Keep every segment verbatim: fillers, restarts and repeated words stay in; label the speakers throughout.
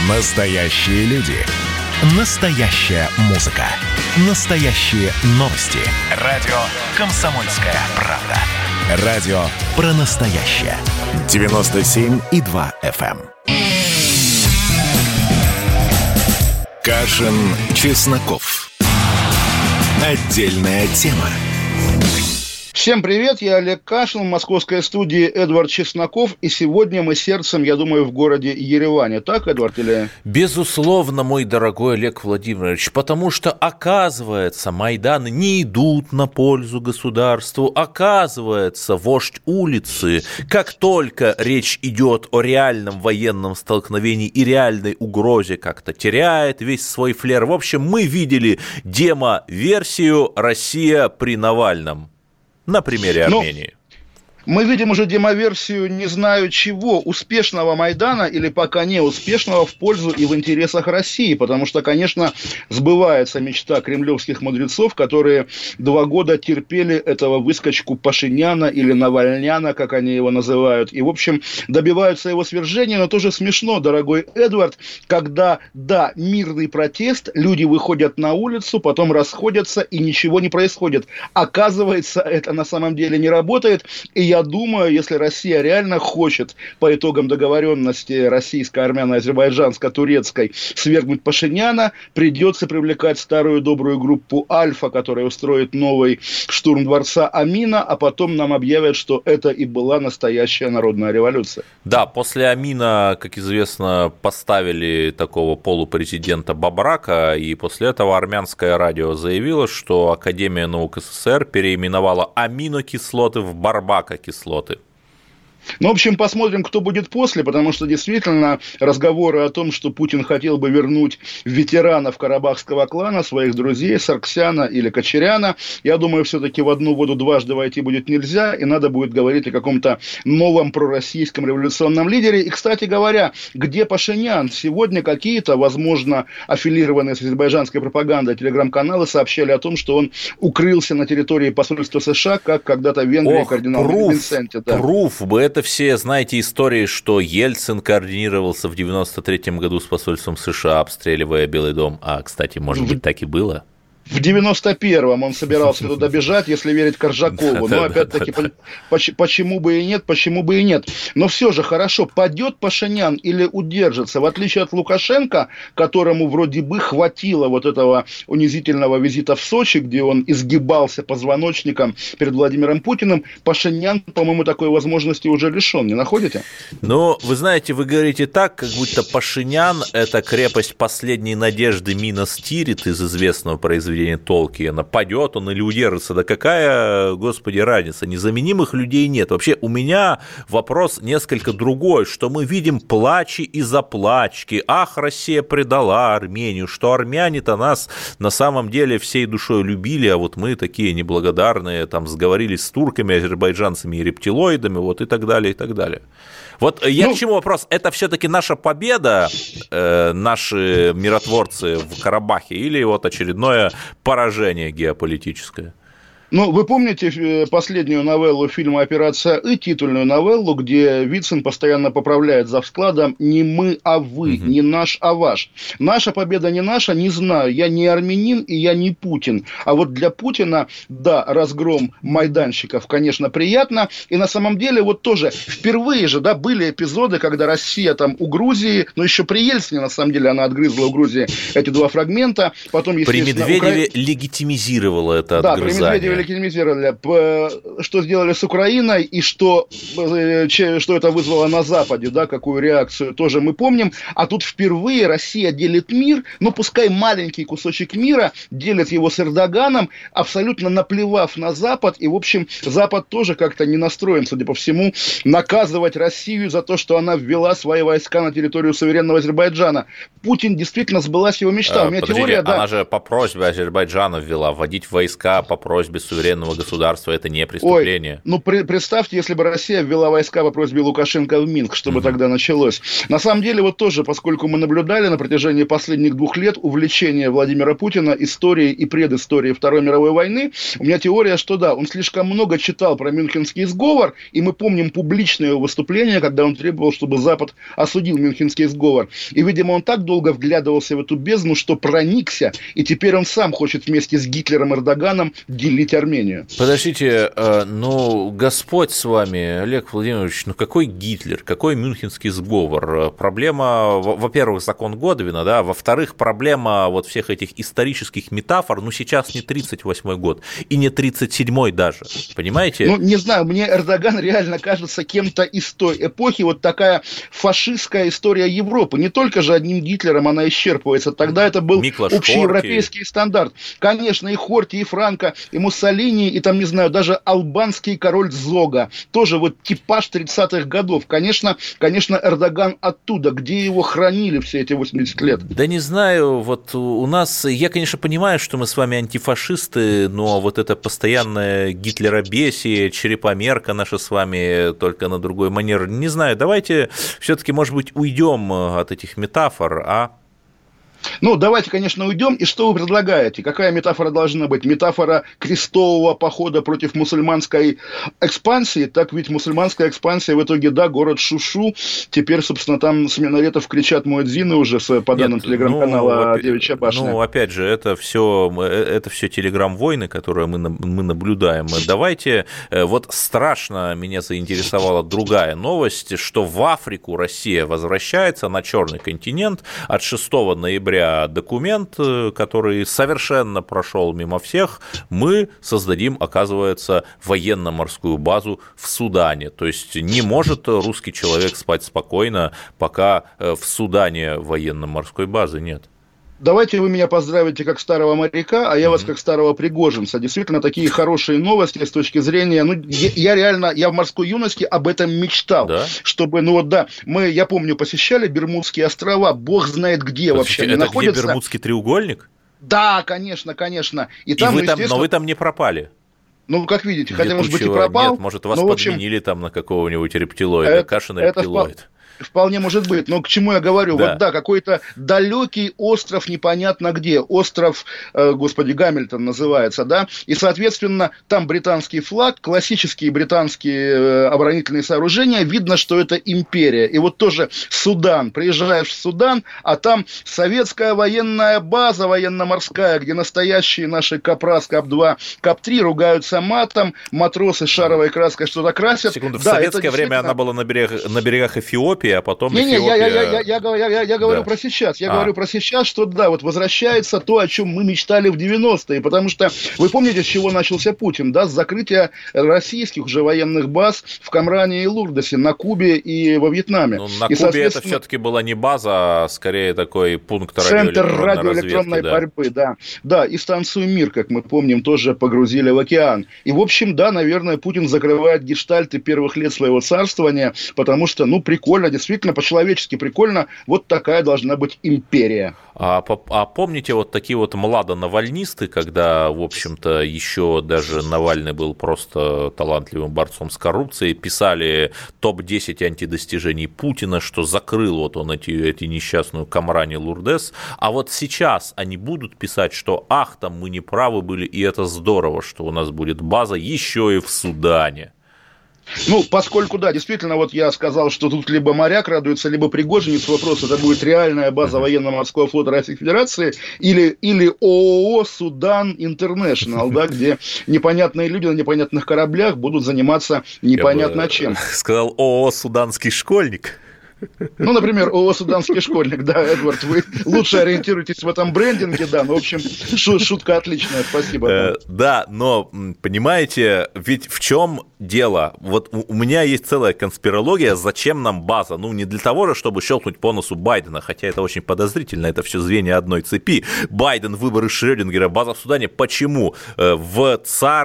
Speaker 1: Настоящие люди. Настоящая музыка. Настоящие новости. Радио «Комсомольская правда». Радио про настоящее. девяносто семь и два эф эм. Кашин, Чесноков. Отдельная тема.
Speaker 2: Всем привет, я Олег Кашин, в московской студии Эдвард Чесноков, и сегодня мы сердцем, я думаю, в городе Ереване. Так, Эдвард, или...
Speaker 3: Безусловно, мой дорогой Олег Владимирович, потому что, оказывается, Майданы не идут на пользу государству, оказывается, вождь улицы, как только речь идет о реальном военном столкновении и реальной угрозе, как-то теряет весь свой флер. В общем, мы видели демо-версию «Россия при Навальном». На примере Армении.
Speaker 2: Ну, мы видим уже демоверсию не знаю чего, успешного Майдана или пока не успешного в пользу и в интересах России, потому что, конечно, сбывается мечта кремлевских мудрецов, которые два года терпели этого выскочку Пашиняна или Навальняна, как они его называют, и, в общем, добиваются его свержения, но тоже смешно, дорогой Эдвард, когда, да, мирный протест, люди выходят на улицу, потом расходятся и ничего не происходит. Оказывается, это на самом деле не работает, и я Я думаю, если Россия реально хочет по итогам договоренности российско-армяно-азербайджанско-турецкой свергнуть Пашиняна, придется привлекать старую добрую группу «Альфа», которая устроит новый штурм дворца Амина, а потом нам объявят, что это и была настоящая народная революция.
Speaker 3: Да, после Амина, как известно, поставили такого полупрезидента Бабрака, и после этого армянское радио заявило, что Академия наук СССР переименовала аминокислоты в барбакокислоты. кислоты.
Speaker 2: Ну, в общем, посмотрим, кто будет после, потому что действительно разговоры о том, что Путин хотел бы вернуть ветеранов карабахского клана, своих друзей, Сарксяна или Кочеряна, я думаю, все-таки в одну воду дважды войти будет нельзя, и надо будет говорить о каком-то новом пророссийском революционном лидере. И, кстати говоря, где Пашинян? Сегодня какие-то, возможно, аффилированные с азербайджанской пропагандой телеграм-каналы сообщали о том, что он укрылся на территории посольства США, как когда-то в Венгрии
Speaker 3: Ох,
Speaker 2: кардинал Винсенте. Да.
Speaker 3: Пруф бы это все, знаете, истории, что Ельцин координировался в девяносто третьем году с посольством США, обстреливая Белый дом. А, кстати, может быть, так и было?
Speaker 2: В девяносто первом он собирался туда бежать, если верить Коржакову. Но опять-таки, почему бы и нет, почему бы и нет. Но все же, хорошо, падет Пашинян или удержится? В отличие от Лукашенко, которому вроде бы хватило вот этого унизительного визита в Сочи, где он изгибался позвоночником перед Владимиром Путиным, Пашинян, по-моему, такой возможности уже лишен. Не находите?
Speaker 3: Ну, вы знаете, вы говорите так, как будто Пашинян – это крепость последней надежды Минас Тирит из известного произведения Толкиена. Падет он или удержится, да какая, господи, разница, незаменимых людей нет. Вообще у меня вопрос несколько другой, что мы видим плачи и заплачки, ах, Россия предала Армению, что армяне-то нас на самом деле всей душой любили, а вот мы такие неблагодарные, там сговорились с турками, азербайджанцами и рептилоидами, вот и так далее, и так далее. Вот я ну, к чему вопрос? Это все-таки наша победа, э, наши миротворцы в Карабахе, или вот очередное поражение геополитическое?
Speaker 2: Ну, вы помните последнюю новеллу фильма «Операция И», титульную новеллу, где Вицин постоянно поправляет завскладом «не мы, а вы», угу. не наш, а ваш. Наша победа не наша, не знаю. Я не армянин и я не Путин. А вот для Путина, да, разгром майданщиков, конечно, приятно. И на самом деле вот тоже впервые же, да, были эпизоды, когда Россия там у Грузии, но еще при Ельцине, на самом деле, она отгрызла у Грузии эти два фрагмента. Потом,
Speaker 3: при Медведеве Укра... легитимизировала это
Speaker 2: да,
Speaker 3: отгрызание.
Speaker 2: При Медведеве легитимизировали, что сделали с Украиной и что, что это вызвало на Западе, да, какую реакцию, тоже мы помним. А тут впервые Россия делит мир, ну пускай маленький кусочек мира, делит его с Эрдоганом, абсолютно наплевав на Запад. И, в общем, Запад тоже как-то не настроен, судя по всему, наказывать Россию за то, что она ввела свои войска на территорию суверенного Азербайджана. Путин действительно сбылась его мечта.
Speaker 3: А,
Speaker 2: У меня
Speaker 3: подождите,
Speaker 2: теория,
Speaker 3: она
Speaker 2: да.
Speaker 3: же по просьбе Азербайджана ввела, вводить войска по просьбе суверенного государства, это не преступление.
Speaker 2: Ой, ну, при, представьте, если бы Россия ввела войска по просьбе Лукашенко в Минск, что бы угу. тогда началось. На самом деле, вот тоже, поскольку мы наблюдали на протяжении последних двух лет увлечение Владимира Путина историей и предысторией Второй мировой войны, у меня теория, что да, он слишком много читал про Мюнхенский сговор, и мы помним публичное его выступление, когда он требовал, чтобы Запад осудил Мюнхенский сговор. И, видимо, он так долго вглядывался в эту бездну, что проникся, и теперь он сам хочет вместе с Гитлером и Эрдоганом делить Армению.
Speaker 3: Подождите, ну, Господь с вами, Олег Владимирович, ну какой Гитлер, какой Мюнхенский сговор? Проблема, во-первых, закон Годвина, да, во-вторых, проблема вот всех этих исторических метафор, ну, сейчас не тридцать восьмой год, и не тридцать седьмой даже, понимаете?
Speaker 2: Ну, не знаю, мне Эрдоган реально кажется кем-то из той эпохи, вот такая фашистская история Европы. Не только же одним Гитлером она исчерпывается, тогда это был
Speaker 3: Миклаш
Speaker 2: общеевропейский
Speaker 3: Хорти.
Speaker 2: стандарт. Конечно, и Хорти, и Франко, и Муссолини, и там, не знаю, даже албанский король Зога, тоже вот типаж тридцатых годов. Конечно, конечно, Эрдоган оттуда, где его хранили все эти восемьдесят лет.
Speaker 3: Да не знаю, вот у нас, я, конечно, понимаю, что мы с вами антифашисты, но вот это постоянное гитлеробесие, черепомерка наша с вами, только на другой манер, не знаю, давайте все-таки, может быть, уйдем от этих метафор, а?
Speaker 2: Ну, давайте, конечно, уйдем. И что вы предлагаете? Какая метафора должна быть? Метафора крестового похода против мусульманской экспансии? Так ведь мусульманская экспансия в итоге, да, город Шушу. Теперь, собственно, там с минаретов кричат муэдзины уже, по данным телеграм-канала ну, «Девичья башня».
Speaker 3: Ну, опять же, это все это все телеграм-войны, которые мы, мы наблюдаем. Давайте, вот страшно меня заинтересовала другая новость, что в Африку Россия возвращается на Черный континент от шестого ноября. Документ, который совершенно прошел мимо всех, мы создадим, оказывается, военно-морскую базу в Судане. То есть не может русский человек спать спокойно, пока в Судане военно-морской базы нет.
Speaker 2: Давайте вы меня поздравите как старого моряка, а я mm-hmm. вас как старого пригожинца. Действительно, такие хорошие новости с точки зрения... Ну, я, я реально, я в морской юности об этом мечтал. Да? Чтобы, ну вот да, мы, я помню, посещали Бермудские острова, бог знает где Подождите, вообще они
Speaker 3: это
Speaker 2: находятся.
Speaker 3: Где Бермудский треугольник?
Speaker 2: Да, конечно, конечно. И,
Speaker 3: И
Speaker 2: там,
Speaker 3: вы там, но вы там не пропали?
Speaker 2: Ну, как видите, хотя, может быть, и пропал.
Speaker 3: Нет, может, вас
Speaker 2: но,
Speaker 3: подменили
Speaker 2: общем,
Speaker 3: там на какого-нибудь рептилоида,
Speaker 2: это,
Speaker 3: Кашина
Speaker 2: это
Speaker 3: рептилоид.
Speaker 2: Впол... Вполне может быть, но к чему я говорю? Да. Вот да, какой-то далекий остров непонятно где, остров, э, господи, Гамильтон называется, да, и, соответственно, там британский флаг, классические британские э, оборонительные сооружения, видно, что это империя. И вот тоже Судан, приезжаешь в Судан, а там советская военная база военно-морская, где настоящие наши КАП-раз, КАП-два, КАП-три ругаются матом, матросы шаровой краской что-то красят.
Speaker 3: Секунду, в
Speaker 2: да,
Speaker 3: советское
Speaker 2: действительно...
Speaker 3: время она была на, берег, на берегах Эфиопии, а потом
Speaker 2: не,
Speaker 3: Эфиопия...
Speaker 2: Не, я, я, я, я, я, я, я говорю
Speaker 3: да.
Speaker 2: про сейчас. Я
Speaker 3: а.
Speaker 2: говорю про сейчас, что да, вот возвращается то, о чем мы мечтали в девяностые. Потому что вы помните, с чего начался Путин, да? С закрытия российских уже военных баз в Камране и Лурдосе, на Кубе и во Вьетнаме.
Speaker 3: Ну, на
Speaker 2: и,
Speaker 3: Кубе это все-таки была не база, а скорее такой пункт радиоэлектронной
Speaker 2: Центр радиоэлектронной
Speaker 3: да.
Speaker 2: борьбы, да. Да, и станцию «Мир», как мы помним, тоже погрузили в океан. И, в общем, да, наверное, Путин закрывает гештальты первых лет своего царствования, потому что, ну, прикольно, действительно, по-человечески прикольно, вот такая должна быть империя.
Speaker 3: А, а помните вот такие вот младонавальнисты, когда, в общем-то, еще даже Навальный был просто талантливым борцом с коррупцией, писали топ десять антидостижений Путина, что закрыл вот он эти, эти несчастную Камрани Лурдес, а вот сейчас они будут писать, что ах, там мы не правы были, и это здорово, что у нас будет база еще и в Судане.
Speaker 2: Ну, поскольку, да, действительно, вот я сказал, что тут либо моряк радуется, либо Пригожинец, вопрос, это будет реальная база военно-морского флота Российской Федерации или, или ООО «Судан Интернешнл», да, где непонятные люди на непонятных кораблях будут заниматься непонятно
Speaker 3: я
Speaker 2: чем.
Speaker 3: Сказал ООО «Суданский школьник».
Speaker 2: Ну, например, ООО «Суданский школьник», да, Эдвард, вы лучше ориентируетесь в этом брендинге, да, ну, в общем, шутка отличная, спасибо.
Speaker 3: Да. да, но, понимаете, ведь в чем дело? Вот у меня есть целая конспирология, зачем нам база? Ну, не для того же, чтобы щелкнуть по носу Байдена, хотя это очень подозрительно, это все звенья одной цепи. Байден, выборы Шрёдингера, база в Судане. Почему? В ЦАР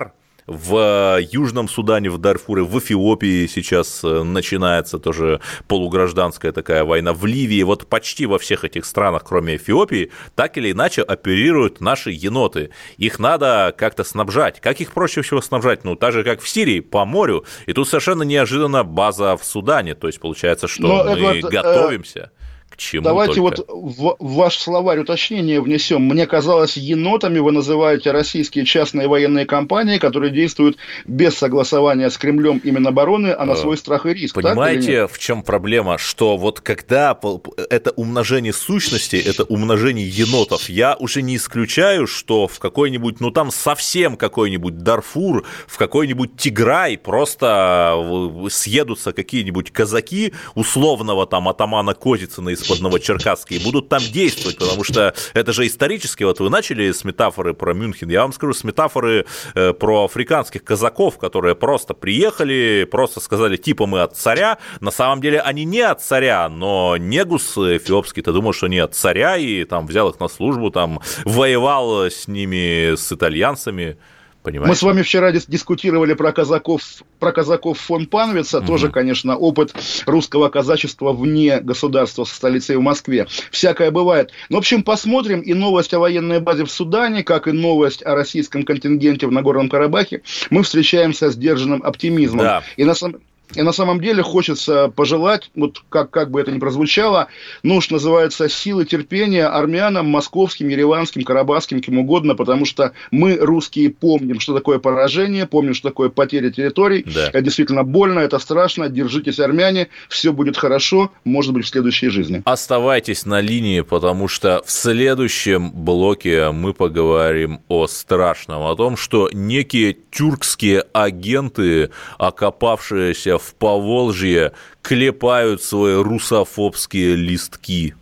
Speaker 3: в Южном Судане, в Дарфуре, в Эфиопии сейчас начинается тоже полугражданская такая война, в Ливии, вот почти во всех этих странах, кроме Эфиопии, так или иначе оперируют наши еноты. Их надо как-то снабжать. Как их проще всего снабжать? Ну, так же, как в Сирии, по морю. И тут совершенно неожиданно база в Судане. То есть, получается, что Но, мы Эдвард, готовимся... К чему
Speaker 2: Давайте
Speaker 3: только?
Speaker 2: вот в, в ваш словарь уточнение внесем. Мне казалось, енотами вы называете российские частные военные компании, которые действуют без согласования с Кремлем и Минобороны, а на свой страх и риск.
Speaker 3: Понимаете, в чем проблема? Что вот когда это умножение сущности, это умножение енотов, я уже не исключаю, что в какой-нибудь, ну там совсем какой-нибудь Дарфур, в какой-нибудь Тиграй просто съедутся какие-нибудь казаки условного там атамана Козицына из под Новочеркасска и будут там действовать, потому что это же исторически, вот вы начали с метафоры про Мюнхен, я вам скажу, с метафоры э, про африканских казаков, которые просто приехали, просто сказали, типа мы от царя, на самом деле они не от царя, но Негус эфиопский-то думал, что они от царя, и там взял их на службу, там воевал с ними, с итальянцами. Понимаете?
Speaker 2: Мы с вами вчера дис- дискутировали про казаков, про казаков фон Панвица, угу. Тоже, конечно, опыт русского казачества вне государства со столицей в Москве. Всякое бывает. Но, в общем, посмотрим и новость о военной базе в Судане, как и новость о российском контингенте в Нагорном Карабахе. Мы встречаемся с сдержанным оптимизмом. Да. И на самом И на самом деле хочется пожелать, вот как, как бы это ни прозвучало, ну, что называется, силы терпения армянам, московским, ереванским, карабахским, кем угодно, потому что мы, русские, помним, что такое поражение, помним, что такое потеря территорий. Да. Это действительно больно, это страшно. Держитесь, армяне, все будет хорошо, может быть, в следующей жизни.
Speaker 3: Оставайтесь на линии, потому что в следующем блоке мы поговорим о страшном, о том, что некие тюркские агенты, окопавшиеся в Поволжье, клепают свои русофобские листки.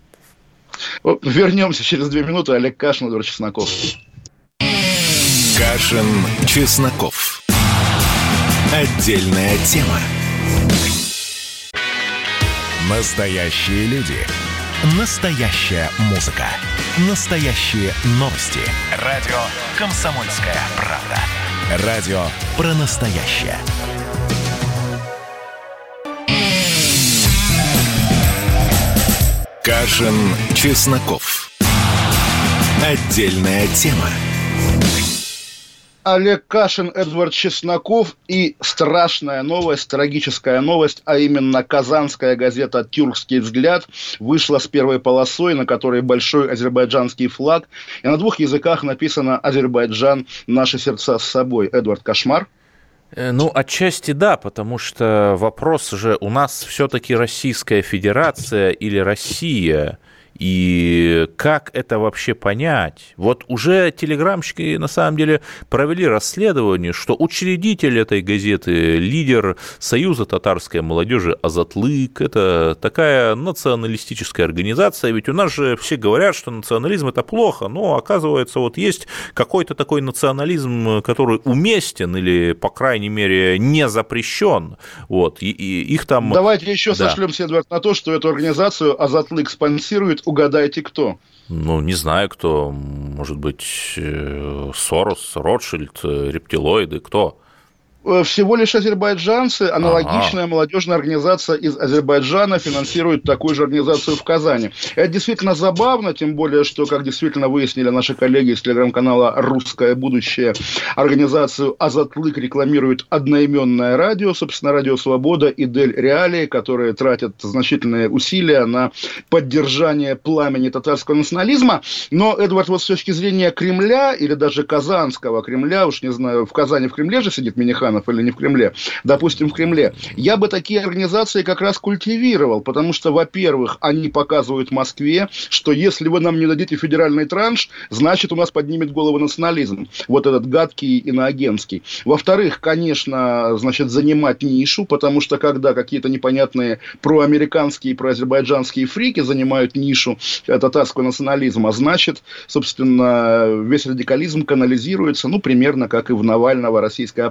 Speaker 2: Вернемся через две минуты. Олег Кашин, Эдвард Чесноков.
Speaker 1: Кашин, Чесноков. Отдельная тема. Настоящие люди. Настоящая музыка. Настоящие новости. Радио «Комсомольская правда». Радио про настоящее. Кашин, Чесноков. Отдельная тема.
Speaker 2: Олег Кашин, Эдвард Чесноков и страшная новость, трагическая новость, а именно казанская газета «Тюркский взгляд» вышла с первой полосой, на которой большой азербайджанский флаг, и на двух языках написано «Азербайджан. Наши сердца с собой». Эдвард, кошмар?
Speaker 3: Ну, отчасти да, потому что вопрос же у нас все-таки Российская Федерация или Россия, и как это вообще понять? Вот уже телеграмщики на самом деле провели расследование, что учредитель этой газеты, лидер Союза татарской молодежи Азатлык, это такая националистическая организация, ведь у нас же все говорят, что национализм это плохо, но оказывается вот есть какой-то такой национализм, который уместен или, по крайней мере, не запрещен, вот, и, и их там...
Speaker 2: Давайте еще
Speaker 3: да.
Speaker 2: сошлемся, Эдвард, на то, что эту организацию Азатлык спонсирует. Угадайте, кто?
Speaker 3: Ну, не знаю, кто. Может быть, Сорос, Ротшильд, рептилоиды, кто?
Speaker 2: Всего лишь азербайджанцы, аналогичная ага. молодежная организация из Азербайджана финансирует такую же организацию в Казани. Это действительно забавно, тем более, что, как действительно выяснили наши коллеги из телеграм-канала «Русское будущее», организацию Азатлык рекламирует одноименное радио, собственно, Радио Свобода и Дель Реалии, которые тратят значительные усилия на поддержание пламени татарского национализма. Но, Эдвард, вот с точки зрения Кремля, или даже казанского Кремля, уж не знаю, в Казани в Кремле же сидит Миниханов, или не в Кремле, допустим, в Кремле, я бы такие организации как раз культивировал, потому что, во-первых, они показывают Москве, что если вы нам не дадите федеральный транш, значит, у нас поднимет голову национализм, вот этот гадкий иноагентский. Во-вторых, конечно, значит, занимать нишу, потому что, когда какие-то непонятные проамериканские и проазербайджанские фрики занимают нишу татарского национализма, значит, собственно, весь радикализм канализируется, ну, примерно как и в Навального российская оппозиция.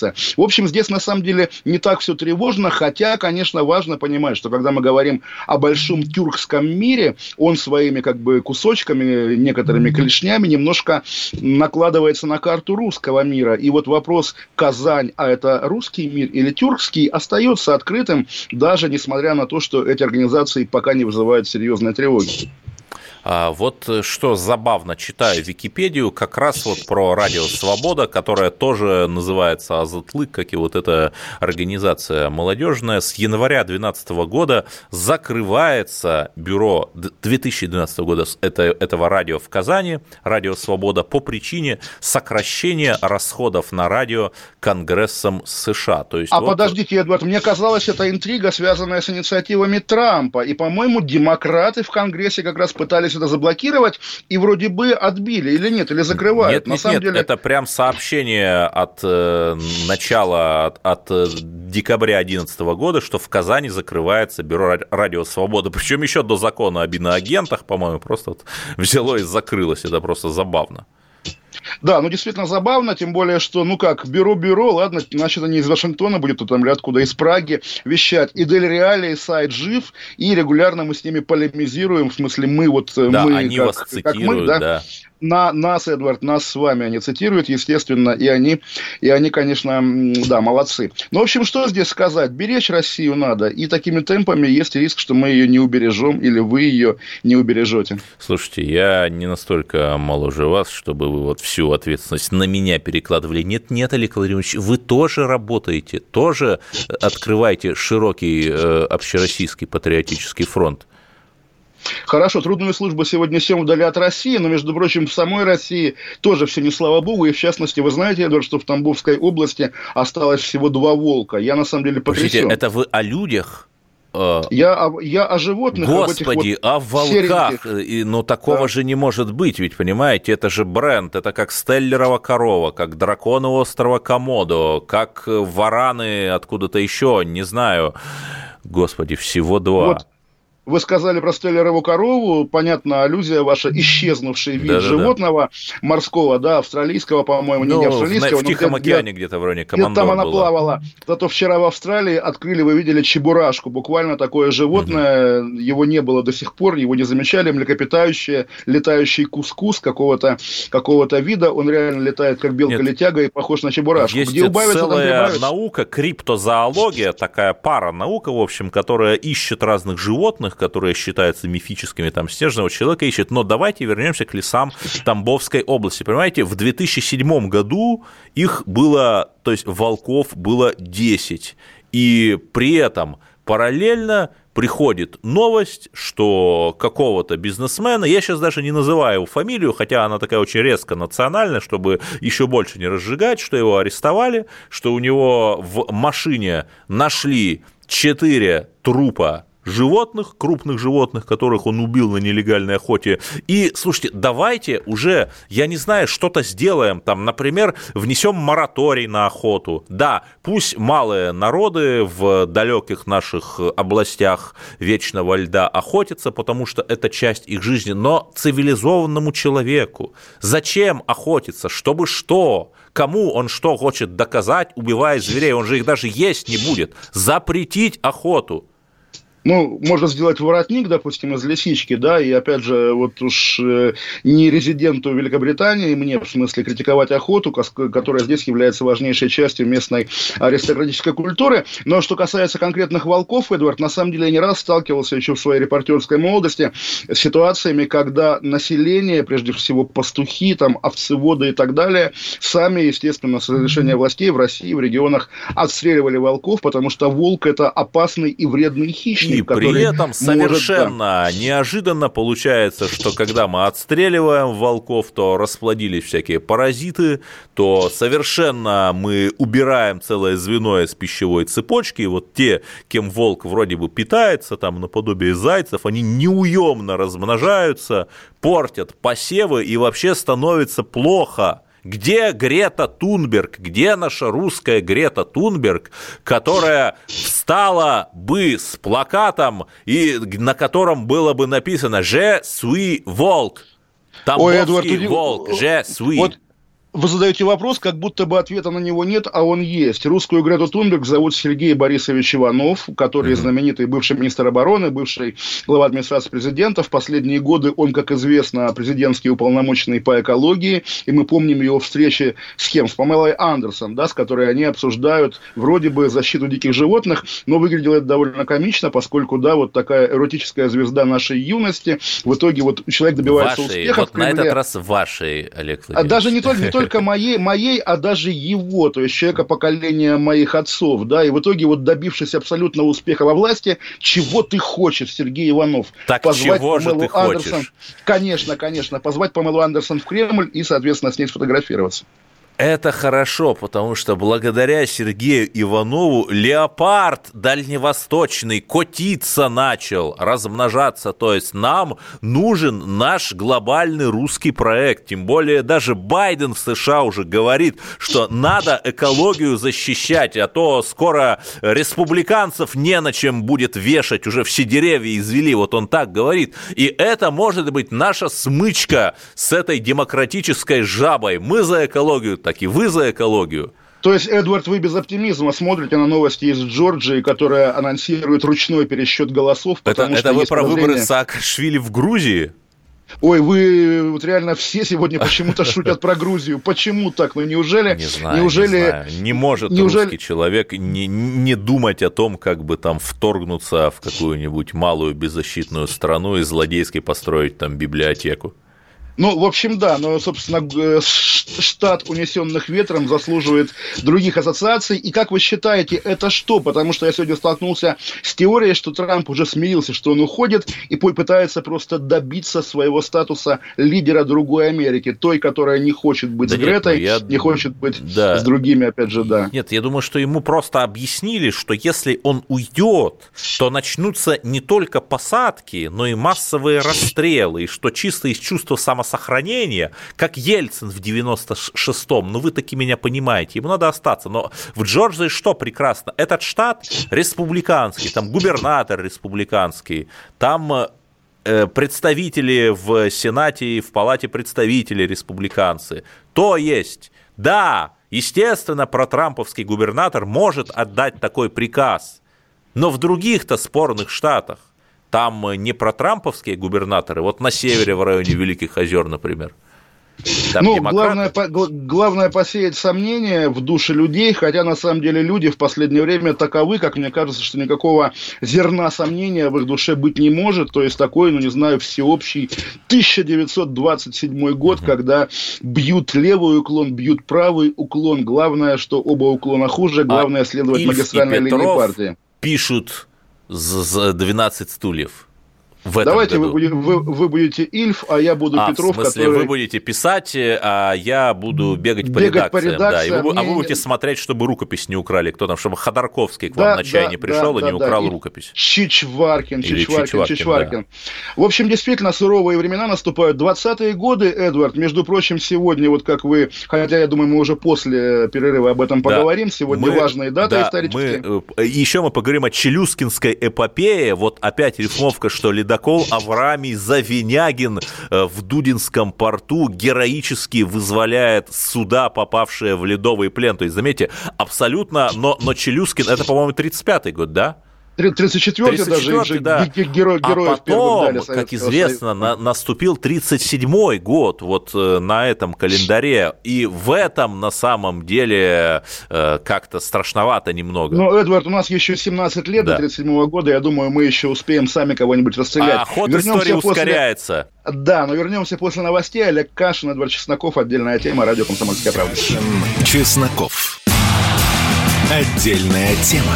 Speaker 2: организация. В общем, здесь на самом деле не так все тревожно, хотя, конечно, важно понимать, что когда мы говорим о большом тюркском мире, он своими как бы кусочками, некоторыми клешнями немножко накладывается на карту русского мира. И вот вопрос Казань, а это русский мир или тюркский, остается открытым, даже несмотря на то, что эти организации пока не вызывают серьезной тревоги.
Speaker 3: А вот что забавно, читаю Википедию, как раз вот про Радио Свобода, которая тоже называется Азатлык, как и вот эта организация молодежная. С января две тысячи двенадцатого года закрывается бюро две тысячи двенадцатого года это, этого радио в Казани, Радио Свобода, по причине сокращения расходов на радио Конгрессом США. То есть
Speaker 2: а
Speaker 3: вот...
Speaker 2: подождите, Эдвард, мне казалось, это интрига, связанная с инициативами Трампа. И, по-моему, демократы в Конгрессе как раз пытались это заблокировать и вроде бы отбили, или нет, или закрывают.
Speaker 3: Нет,
Speaker 2: На
Speaker 3: нет,
Speaker 2: самом
Speaker 3: нет,
Speaker 2: деле...
Speaker 3: это прям сообщение от э, начала, от, от декабря две тысячи одиннадцатого года, что в Казани закрывается бюро Радио Свобода, причем еще до закона об иноагентах, по-моему, просто вот взяло и закрылось, это просто забавно.
Speaker 2: Да, ну действительно забавно, тем более, что, ну как, бюро-бюро, ладно, значит, они из Вашингтона будут, там, или откуда, из Праги вещать. И Дель Реале, и сайт жив, и регулярно мы с ними полемизируем, в смысле, мы вот,
Speaker 3: да,
Speaker 2: мы,
Speaker 3: они
Speaker 2: как,
Speaker 3: вас цитируют,
Speaker 2: как мы, да,
Speaker 3: да.
Speaker 2: На, нас, Эдвард, нас с вами они цитируют, естественно, и они, и они, конечно, да, молодцы. Ну, в общем, что здесь сказать? Беречь Россию надо, и такими темпами есть риск, что мы ее не убережем, или вы ее не убережете.
Speaker 3: Слушайте, я не настолько моложе вас, чтобы вы вот всю ответственность на меня перекладывали. Нет, нет, Олег Владимирович, вы тоже работаете, тоже открываете широкий э, общероссийский патриотический фронт.
Speaker 2: Хорошо, трудную службу сегодня несем вдали от России, но, между прочим, в самой России тоже все не слава богу, и в частности, вы знаете, Эдвард, что в Тамбовской области осталось всего два волка. Я на самом деле потрясен.
Speaker 3: Подождите, это вы о людях?
Speaker 2: Я, я о животных.
Speaker 3: Господи,
Speaker 2: вот
Speaker 3: о волках, и, ну такого да. же не может быть, ведь, понимаете, это же бренд, это как Стеллерова корова, как драконы острова Комодо, как вараны откуда-то еще, не знаю, господи, всего два.
Speaker 2: Вот. Вы сказали про Стеллерову корову, понятно, аллюзия ваша, исчезнувший вид да, животного да. морского, да, австралийского, по-моему,
Speaker 3: ну,
Speaker 2: не австралийского.
Speaker 3: В, в Тихом океане где-то вроде командор
Speaker 2: там она
Speaker 3: была.
Speaker 2: плавала. Зато вчера в Австралии открыли, вы видели, чебурашку, буквально такое животное, угу. его не было до сих пор, его не замечали, млекопитающее, летающий кускус какого-то, какого-то вида, он реально летает как белка-летяга и похож на чебурашку.
Speaker 3: Есть
Speaker 2: где убавится,
Speaker 3: целая наука, криптозоология, такая пара наука, в общем, которая ищет разных животных, которые считаются мифическими, там, снежного человека ищет. Но давайте вернемся к лесам Тамбовской области. Понимаете, в две тысячи седьмом году их было, то есть волков было десять. И при этом параллельно приходит новость, что какого-то бизнесмена, я сейчас даже не называю его фамилию, хотя она такая очень резко национальная, чтобы еще больше не разжигать, что его арестовали, что у него в машине нашли четыре трупа животных, крупных животных, которых он убил на нелегальной охоте. И, слушайте, давайте уже, я не знаю, что-то сделаем, там, например, внесем мораторий на охоту. Да, пусть малые народы в далеких наших областях вечного льда охотятся, потому что это часть их жизни, но цивилизованному человеку зачем охотиться? Чтобы что? Кому он что хочет доказать, убивая зверей? Он же их даже есть не будет. Запретить охоту.
Speaker 2: Ну, можно сделать воротник, допустим, из лисички, да, и, опять же, вот уж э, не резиденту Великобритании, мне, в смысле, критиковать охоту, которая здесь является важнейшей частью местной аристократической культуры. Но что касается конкретных волков, Эдвард, на самом деле я не раз сталкивался еще в своей репортерской молодости с ситуациями, когда население, прежде всего пастухи, там, овцеводы и так далее, сами, естественно, с разрешения властей в России, в регионах отстреливали волков, потому что волк – это опасный и вредный хищник.
Speaker 3: И при этом совершенно может, да. неожиданно получается, что когда мы отстреливаем волков, то расплодились всякие паразиты, то совершенно мы убираем целое звено из пищевой цепочки, и вот те, кем волк вроде бы питается, там наподобие зайцев, они неуемно размножаются, портят посевы и вообще становится плохо. Где Грета Тунберг, где наша русская Грета Тунберг, которая встала бы с плакатом, и на котором было бы написано «Je suis волк», тамбовский волк, «Je suis».
Speaker 2: Вот... Вы задаете вопрос, как будто бы ответа на него нет, а он есть. Русскую Грету Тунберг зовут Сергей Борисович Иванов, который mm-hmm. знаменитый бывший министр обороны, бывший глава администрации президента. В последние годы он, как известно, президентский уполномоченный по экологии. И мы помним его встречи с кем? С Памелой Андерсон, да, с которой они обсуждают вроде бы защиту диких животных. Но выглядело это довольно комично, поскольку, да, вот такая эротическая звезда нашей юности. В итоге вот человек добивается
Speaker 3: вашей,
Speaker 2: успеха
Speaker 3: вот
Speaker 2: в Кремле.
Speaker 3: На этот раз вашей, Олег Владимирович.
Speaker 2: А даже не только, не только моей, моей, а даже его, то есть человека поколения моих отцов, да, и в итоге вот добившись абсолютного успеха во власти, чего ты хочешь, Сергей Иванов?
Speaker 3: Так
Speaker 2: позвать
Speaker 3: чего же ты
Speaker 2: Андерсон,
Speaker 3: хочешь?
Speaker 2: Конечно, конечно, позвать Памелу Андерсон в Кремль и, соответственно, с ней сфотографироваться.
Speaker 3: Это хорошо, потому что благодаря Сергею Иванову леопард дальневосточный котиться начал, размножаться. То есть нам нужен наш глобальный русский проект. Тем более даже Байден в США уже говорит, что надо экологию защищать, а то скоро республиканцев не на чем будет вешать, уже все деревья извели. Вот он так говорит. И это может быть наша смычка с этой демократической жабой. Мы за экологию, так и вы за экологию.
Speaker 2: То есть, Эдвард, вы без оптимизма смотрите на новости из Джорджии, которая анонсирует ручной пересчет голосов.
Speaker 3: Это, это вы про выборы Саакашвили в Грузии?
Speaker 2: Ой, вы вот реально все сегодня почему-то шутят про Грузию. Почему так? Ну неужели...
Speaker 3: Не знаю,
Speaker 2: неужели,
Speaker 3: не знаю. Не может
Speaker 2: неужели...
Speaker 3: русский человек не, не думать о том, как бы там вторгнуться в какую-нибудь малую беззащитную страну и злодейски построить там библиотеку.
Speaker 2: Ну, в общем, да, но, собственно, штат унесенных ветром заслуживает других ассоциаций. И как вы считаете, это что? Потому что я сегодня столкнулся с теорией, что Трамп уже смирился, что он уходит и пытается просто добиться своего статуса лидера другой Америки, той, которая не хочет быть да с нет, Гретой, я... не хочет быть да. с другими, опять же, да.
Speaker 3: Нет, я думаю, что ему просто объяснили, что если он уйдет, то начнутся не только посадки, но и массовые расстрелы, и что чисто из чувства самосохранения, сохранения, как Ельцин в девяносто шестом, ну вы таки меня понимаете, ему надо остаться, но в Джорджии что прекрасно, этот штат республиканский, там губернатор республиканский, там э, представители в Сенате и в Палате представителей республиканцы, то есть, да, естественно, протрамповский губернатор может отдать такой приказ, но в других-то спорных штатах там не протрамповские губернаторы, вот на севере, в районе Великих озер, например. Там
Speaker 2: ну, главное, по, главное посеять сомнения в душе людей, хотя на самом деле люди в последнее время таковы, как мне кажется, что никакого зерна сомнения в их душе быть не может. То есть такой, ну не знаю, всеобщий тысяча девятьсот двадцать седьмой год, uh-huh. когда бьют левый уклон, бьют правый уклон. Главное, что оба уклона хуже, главное а следовать магистральной линии партии.
Speaker 3: Пишут за двенадцать стульев. В этом
Speaker 2: Давайте
Speaker 3: году.
Speaker 2: Вы, вы, вы будете Ильф, а я буду
Speaker 3: а,
Speaker 2: Петров,
Speaker 3: в смысле,
Speaker 2: который...
Speaker 3: вы будете писать, а я буду бегать по
Speaker 2: бегать
Speaker 3: редакциям.
Speaker 2: По редакциям
Speaker 3: да, и вы,
Speaker 2: мне...
Speaker 3: А вы будете смотреть, чтобы рукопись не украли. Кто там, чтобы Ходорковский к вам да, на чай да, не пришел да, и не да, украл да. рукопись.
Speaker 2: Чичваркин,
Speaker 3: Или
Speaker 2: Чичваркин,
Speaker 3: Чичваркин.
Speaker 2: Чичваркин. Да. В общем, действительно, суровые времена наступают. двадцатые годы, Эдвард, между прочим, сегодня, вот как вы, хотя, я думаю, мы уже после перерыва об этом поговорим, да. сегодня мы, важные даты да, исторические.
Speaker 3: Мы, еще мы поговорим о челюскинской эпопее. Вот опять рифмовка, что ледокол Авраамий Завинягин в Дудинском порту героически вызволяет суда, попавшие в ледовый плен. То есть, заметьте, абсолютно, но, но Челюскин, это, по-моему, тридцать пятый год, да?
Speaker 2: тридцать четвёртый даже,
Speaker 3: да.
Speaker 2: герой,
Speaker 3: а потом,
Speaker 2: дали
Speaker 3: как известно, на, наступил тридцать седьмой год вот на этом календаре, и в этом на самом деле как-то страшновато немного.
Speaker 2: Ну, Эдвард, у нас еще семнадцать лет да. до тридцать седьмого года, я думаю, мы еще успеем сами кого-нибудь расстрелять.
Speaker 3: А ход истории после... ускоряется.
Speaker 2: Да, но вернемся после новостей. Олег Кашин, Эдвард Чесноков, отдельная тема, радио «Комсомольская правда».
Speaker 1: Чесноков. Отдельная тема.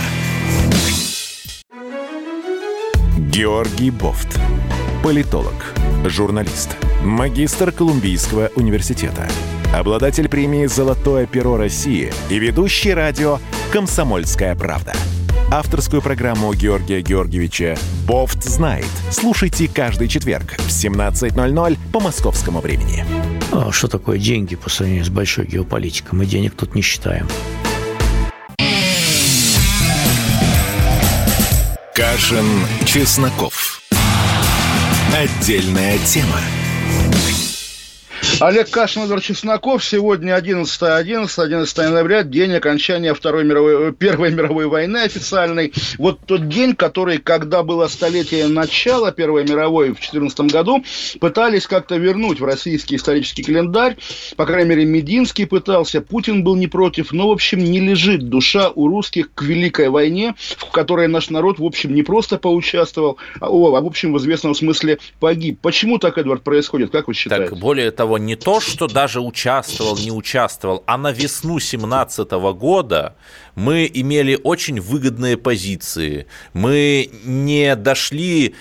Speaker 1: Георгий Бофт. Политолог, журналист, магистр Колумбийского университета, обладатель премии «Золотое перо России» и ведущий радио «Комсомольская правда». Авторскую программу Георгия Георгиевича «Бофт знает». Слушайте каждый четверг в семнадцать ноль ноль по московскому времени.
Speaker 4: А что такое деньги по сравнению с большой геополитикой? Мы денег тут не считаем.
Speaker 1: Кашин, Чесноков. Отдельная тема.
Speaker 2: Олег Кашин, Эдвард Чесноков. Сегодня одиннадцатое одиннадцатое, одиннадцатое ноября, день окончания Второй мировой, Первой мировой войны официальной. Вот тот день, который, когда было столетие начала Первой мировой в четырнадцатом году, пытались как-то вернуть в российский исторический календарь. По крайней мере, Мединский пытался, Путин был не против. Но, в общем, не лежит душа у русских к Великой войне, в которой наш народ, в общем, не просто поучаствовал, а, в общем, в известном смысле погиб. Почему так, Эдвард, происходит? Как вы считаете?
Speaker 3: Так, более того, не то, что даже участвовал, не участвовал, а на весну семнадцатого года мы имели очень выгодные позиции. Мы не дошли,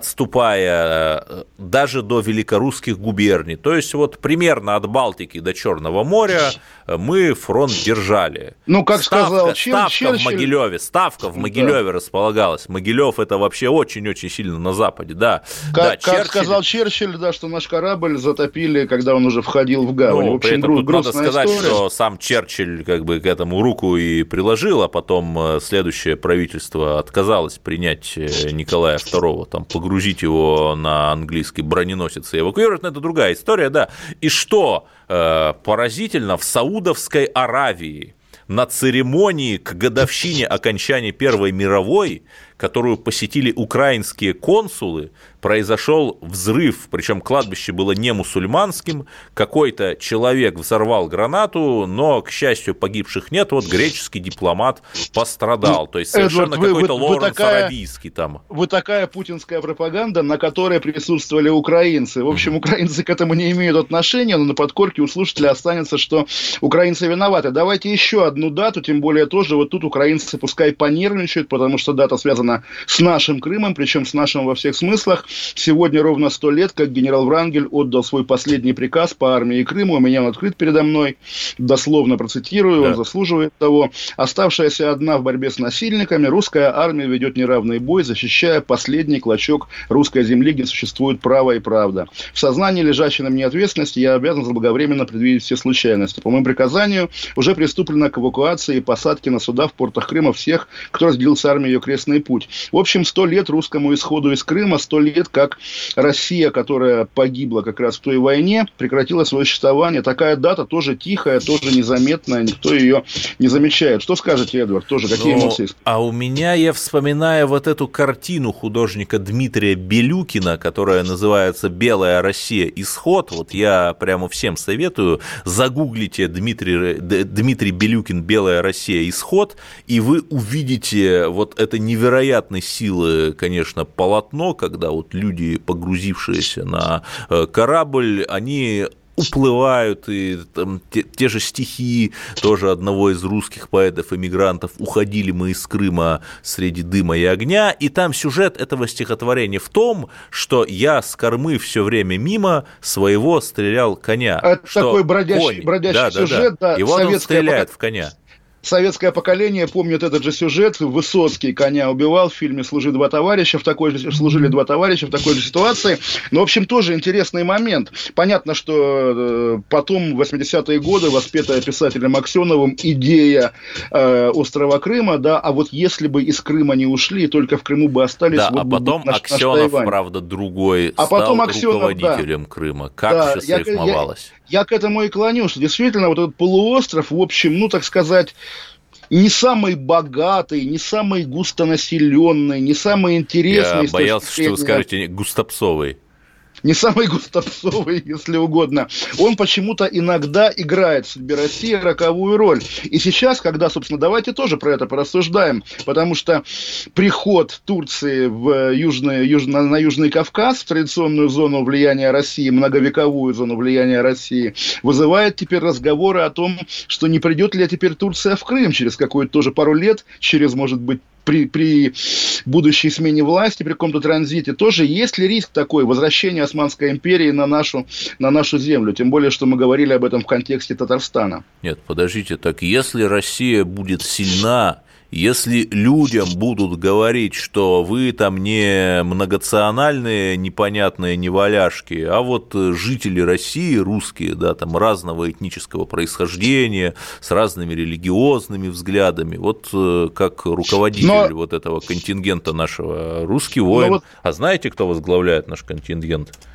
Speaker 3: отступая, даже до великорусских губерний. То есть, вот примерно от Балтики до Черного моря мы фронт держали.
Speaker 2: Ну, как
Speaker 3: ставка,
Speaker 2: сказал
Speaker 3: ставка
Speaker 2: Черчилль...
Speaker 3: в Могилеве, ставка в Могилеве да. располагалась. Могилев это вообще очень-очень сильно на западе, да.
Speaker 2: Как,
Speaker 3: да,
Speaker 2: как
Speaker 3: Черчилль...
Speaker 2: сказал Черчилль, да, что наш корабль затопили, когда он уже входил в гавань.
Speaker 3: Ну,
Speaker 2: в общем,
Speaker 3: при этом
Speaker 2: гру-
Speaker 3: тут надо сказать,
Speaker 2: история.
Speaker 3: что сам Черчилль как бы к этому руку и приложил, а потом следующее правительство отказалось принять Николая второго, там, погрузить его на английский броненосец и эвакуировать, но это другая история, да. И что э, поразительно, в Саудовской Аравии на церемонии к годовщине окончания Первой мировой, которую посетили украинские консулы, произошел взрыв, причем кладбище было не мусульманским, какой-то человек взорвал гранату, но, к счастью, погибших нет, вот греческий дипломат пострадал, то есть совершенно Эдвард, какой-то вы, вы, Лоренс вы такая, Аравийский там.
Speaker 2: Вы такая путинская пропаганда, на которой присутствовали украинцы. В общем, украинцы к этому не имеют отношения, но на подкорке у слушателя останется, что украинцы виноваты. Давайте еще одну дату, тем более тоже вот тут украинцы пускай понервничают, потому что дата связана с нашим Крымом, причем с нашим во всех смыслах. Сегодня ровно сто лет, как генерал Врангель отдал свой последний приказ по армии Крыма. У меня он открыт передо мной. Дословно процитирую, да. Он заслуживает того. Оставшаяся одна в борьбе с насильниками, русская армия ведет неравный бой, защищая последний клочок русской земли, где существует право и правда. В сознании лежащей на мне ответственности я обязан заблаговременно предвидеть все случайности. По моему приказанию уже приступлено к эвакуации и посадке на суда в портах Крыма всех, кто разделил с армией ее крестный путь. В общем, сто лет русскому исходу из Крыма, сто лет, как Россия, которая погибла как раз в той войне, прекратила свое существование. Такая дата тоже тихая, тоже незаметная, никто ее не замечает. Что скажете, Эдвард? Тоже какие
Speaker 3: Но,
Speaker 2: эмоции?
Speaker 3: А у меня, я вспоминаю вот эту картину художника Дмитрия Белюкина, которая называется «Белая Россия. Исход». Вот я прямо всем советую, загуглите Дмитрий, Дмитрий Белюкин «Белая Россия. Исход», и вы увидите вот это невероятной силы, конечно, полотно, когда вот люди, погрузившиеся на корабль, они уплывают, и там, те, те же стихи тоже одного из русских поэтов-эмигрантов «Уходили мы из Крыма среди дыма и огня», и там сюжет этого стихотворения в том, что я с кормы все время мимо своего стрелял коня.
Speaker 2: Это
Speaker 3: что
Speaker 2: такой бродячий,
Speaker 3: конь,
Speaker 2: бродячий
Speaker 3: да,
Speaker 2: сюжет,
Speaker 3: да, да.
Speaker 2: да,
Speaker 3: и вот он стреляет
Speaker 2: пока...
Speaker 3: в коня.
Speaker 2: Советское поколение помнит этот же сюжет. Высоцкий коня убивал в фильме «Служили два товарища» в такой же, «Служили два товарища» в такой же ситуации. Но, в общем, тоже интересный момент. Понятно, что потом, в восьмидесятые годы, воспетая писателем Аксеновым, идея э, острова Крыма, да, а вот если бы из Крыма не ушли, только в Крыму бы остались...
Speaker 3: Да,
Speaker 2: вот
Speaker 3: а потом наш, Аксенов, наш правда, другой а стал потом Аксенов, руководителем да. Крыма. Как
Speaker 2: да,
Speaker 3: все срифмовалось.
Speaker 2: Я, я, я к этому и клоню, что действительно вот этот полуостров, в общем, ну, так сказать... не самый богатый, не самый густонаселенный, не самый интересный.
Speaker 3: Я боялся, что вы скажете густопсовый.
Speaker 2: Не самый густопсовый, если угодно. Он почему-то иногда играет в судьбе России роковую роль. И сейчас, когда, собственно, давайте тоже про это порассуждаем, потому что приход Турции в южный, южно, на Южный Кавказ, в традиционную зону влияния России, многовековую зону влияния России, вызывает теперь разговоры о том, что не придет ли теперь Турция в Крым через какую-то тоже пару лет, через, может быть, При, при будущей смене власти, при каком-то транзите, тоже есть ли риск такой возвращения Османской империи на нашу, на нашу землю? Тем более, что мы говорили об этом в контексте Татарстана.
Speaker 3: Нет, подождите, так если Россия будет сильна, если людям будут говорить, что вы там не многонациональные, непонятные неваляшки, а вот жители России, русские, да, там разного этнического происхождения, с разными религиозными взглядами, вот как руководитель Но... вот этого контингента нашего русский воин. Вот... А знаете, кто возглавляет наш контингент?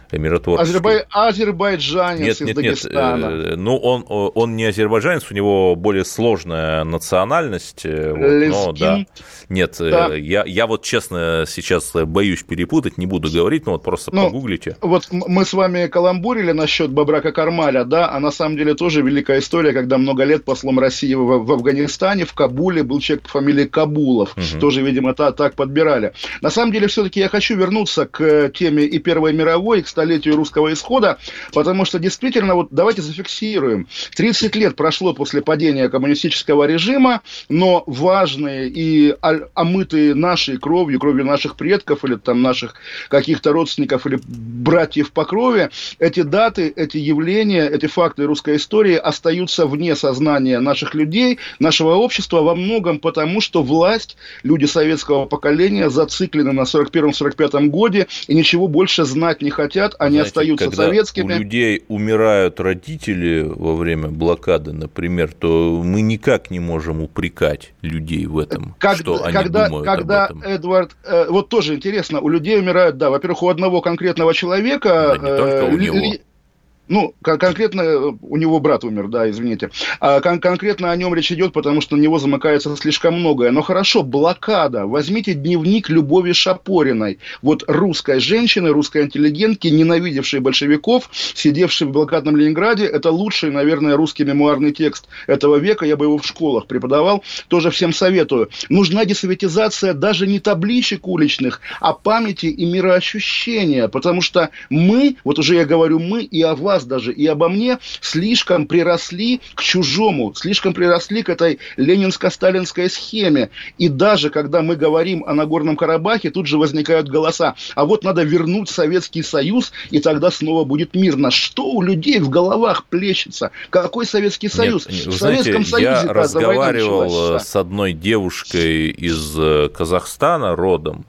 Speaker 3: миротворческий.
Speaker 2: Азербай... Азербайджанец
Speaker 3: нет,
Speaker 2: из
Speaker 3: нет,
Speaker 2: Дагестана.
Speaker 3: Нет, ну он, он не азербайджанец, у него более сложная национальность. Вот, но, да. Нет, да. Я, я вот честно сейчас боюсь перепутать, не буду говорить, но вот просто ну, погуглите.
Speaker 2: Вот мы с вами каламбурили насчет Бабрака Кармаля, да, а на самом деле тоже великая история, когда много лет послом России в, в Афганистане, в Кабуле был человек по фамилии Кабулов, угу. тоже, видимо, та, так подбирали. На самом деле, все-таки я хочу вернуться к теме и Первой мировой, и к столетию русского исхода, потому что действительно, вот давайте зафиксируем, тридцать лет прошло после падения коммунистического режима, но важные и омытые нашей кровью, кровью наших предков или там наших каких-то родственников или братьев по крови, эти даты, эти явления, эти факты русской истории остаются вне сознания наших людей, нашего общества во многом потому, что власть, люди советского поколения зациклены на сорок первом сорок пятом годе и ничего больше знать не хотят, они Знаете, остаются
Speaker 3: когда
Speaker 2: советскими.
Speaker 3: У людей умирают родители во время блокады, например, то мы никак не можем упрекать людей в этом, как, что они
Speaker 2: когда,
Speaker 3: думают
Speaker 2: когда,
Speaker 3: об этом.
Speaker 2: Эдвард, э, вот тоже интересно, у людей умирают, да, во-первых, у одного конкретного человека...
Speaker 3: Да, не только у него.
Speaker 2: Ли, Ну, конкретно у него брат умер, да, извините. А кон- конкретно о нем речь идет, потому что на него замыкается слишком многое. Но хорошо, блокада. Возьмите дневник Любови Шапориной. Вот русской женщины, русской интеллигентки, ненавидевшей большевиков, сидевшей в блокадном Ленинграде. Это лучший, наверное, русский мемуарный текст этого века. Я бы его в школах преподавал. Тоже всем советую. Нужна десоветизация даже не табличек уличных, а памяти и мироощущения. Потому что мы, вот уже я говорю мы и о вас, даже и обо мне, слишком приросли к чужому, слишком приросли к этой ленинско-сталинской схеме. И даже когда мы говорим о Нагорном Карабахе, тут же возникают голоса. А вот надо вернуть Советский Союз, и тогда снова будет мирно. Что у людей в головах плещется? Какой Советский Союз?
Speaker 3: Нет,
Speaker 2: в
Speaker 3: знаете,
Speaker 2: Советском Союзе
Speaker 3: я разговаривал с одной девушкой из Казахстана родом.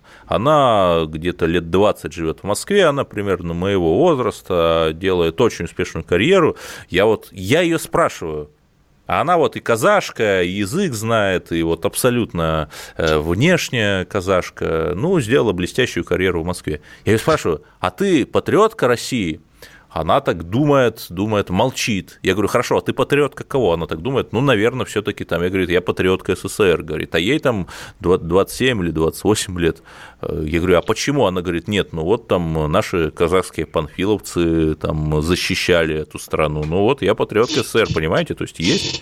Speaker 3: Она где-то лет двадцать живет в Москве, она примерно моего возраста, делает очень успешную карьеру. Я вот, я ее спрашиваю, а она вот и казашка, и язык знает, и вот абсолютно внешняя казашка, ну, сделала блестящую карьеру в Москве. Я ее спрашиваю, а ты патриотка России? Она так думает, думает, молчит. Я говорю, хорошо, а ты патриотка кого? Она так думает, ну, наверное, все-таки там, я говорю, я патриотка СССР, говорит, а ей там двадцать семь или двадцать восемь лет. Я говорю, а почему? Она говорит, нет, ну, вот там наши казахские панфиловцы там защищали эту страну, ну, вот я патриотка СССР, понимаете, то есть есть...